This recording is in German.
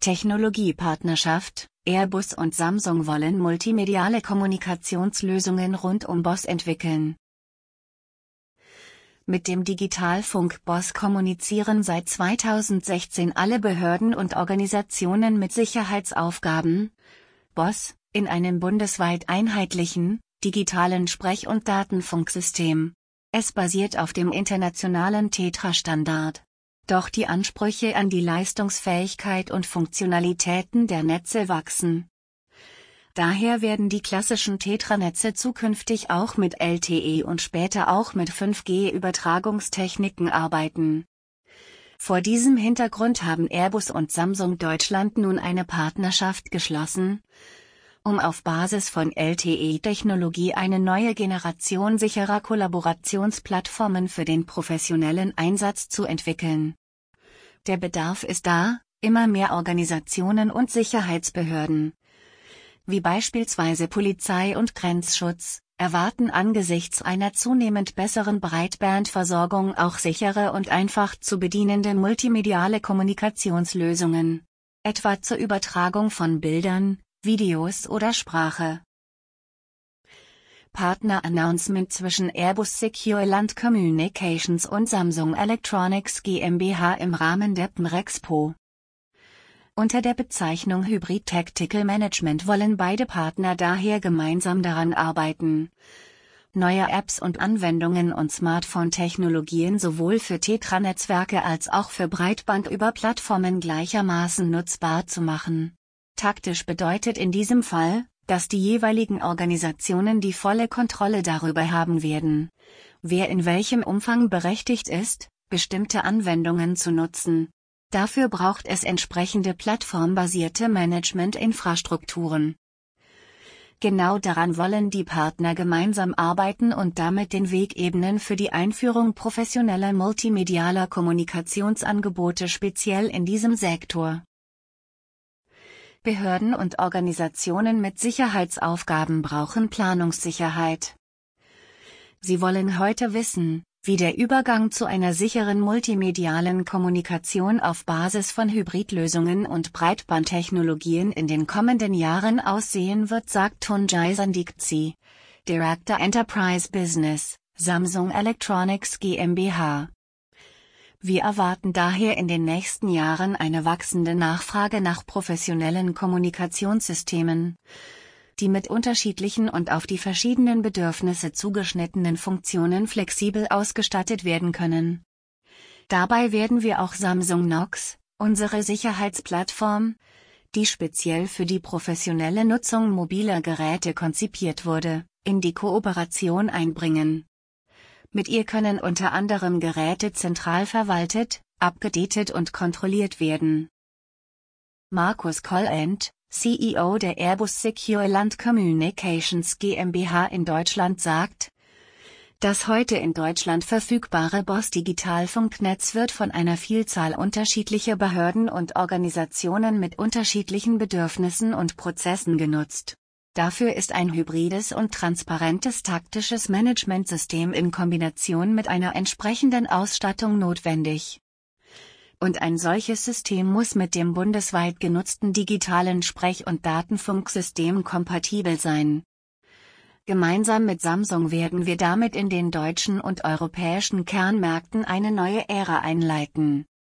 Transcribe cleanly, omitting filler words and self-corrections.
Technologiepartnerschaft: Airbus und Samsung wollen multimediale Kommunikationslösungen rund um BOS entwickeln. Mit dem Digitalfunk BOS kommunizieren seit 2016 alle Behörden und Organisationen mit Sicherheitsaufgaben BOS in einem bundesweit einheitlichen, digitalen Sprech- und Datenfunksystem. Es basiert auf dem internationalen TETRA-Standard. Doch die Ansprüche an die Leistungsfähigkeit und Funktionalitäten der Netze wachsen. Daher werden die klassischen TETRA-Netze zukünftig auch mit LTE und später auch mit 5G-Übertragungstechniken arbeiten. Vor diesem Hintergrund haben Airbus und Samsung Deutschland nun eine Partnerschaft geschlossen, um auf Basis von LTE-Technologie eine neue Generation sicherer Kollaborationsplattformen für den professionellen Einsatz zu entwickeln. Der Bedarf ist da, immer mehr Organisationen und Sicherheitsbehörden, wie beispielsweise Polizei und Grenzschutz, erwarten angesichts einer zunehmend besseren Breitbandversorgung auch sichere und einfach zu bedienende multimediale Kommunikationslösungen, etwa zur Übertragung von Bildern, Videos oder Sprache. Partner-Announcement zwischen Airbus Secure Land Communications und Samsung Electronics GmbH im Rahmen der PMREXPO. Unter der Bezeichnung Hybrid Tactical Management wollen beide Partner daher gemeinsam daran arbeiten, neue Apps und Anwendungen und Smartphone-Technologien sowohl für TETRA-Netzwerke als auch für Breitband über Plattformen gleichermaßen nutzbar zu machen. Taktisch bedeutet in diesem Fall, dass die jeweiligen Organisationen die volle Kontrolle darüber haben werden, wer in welchem Umfang berechtigt ist, bestimmte Anwendungen zu nutzen. Dafür braucht es entsprechende plattformbasierte Management-Infrastrukturen. Genau daran wollen die Partner gemeinsam arbeiten und damit den Weg ebnen für die Einführung professioneller multimedialer Kommunikationsangebote speziell in diesem Sektor. Behörden und Organisationen mit Sicherheitsaufgaben brauchen Planungssicherheit. Sie wollen heute wissen, wie der Übergang zu einer sicheren multimedialen Kommunikation auf Basis von Hybridlösungen und Breitbandtechnologien in den kommenden Jahren aussehen wird, sagt Tunjai Sandikci, Director Enterprise Business, Samsung Electronics GmbH. Wir erwarten daher in den nächsten Jahren eine wachsende Nachfrage nach professionellen Kommunikationssystemen, die mit unterschiedlichen und auf die verschiedenen Bedürfnisse zugeschnittenen Funktionen flexibel ausgestattet werden können. Dabei werden wir auch Samsung Knox, unsere Sicherheitsplattform, die speziell für die professionelle Nutzung mobiler Geräte konzipiert wurde, in die Kooperation einbringen. Mit ihr können unter anderem Geräte zentral verwaltet, abgedatet und kontrolliert werden. Markus Kollent, CEO der Airbus Secure Land Communications GmbH in Deutschland sagt, das heute in Deutschland verfügbare BOS Digitalfunknetz wird von einer Vielzahl unterschiedlicher Behörden und Organisationen mit unterschiedlichen Bedürfnissen und Prozessen genutzt. Dafür ist ein hybrides und transparentes taktisches Managementsystem in Kombination mit einer entsprechenden Ausstattung notwendig. Und ein solches System muss mit dem bundesweit genutzten digitalen Sprech- und Datenfunksystem kompatibel sein. Gemeinsam mit Samsung werden wir damit in den deutschen und europäischen Kernmärkten eine neue Ära einleiten.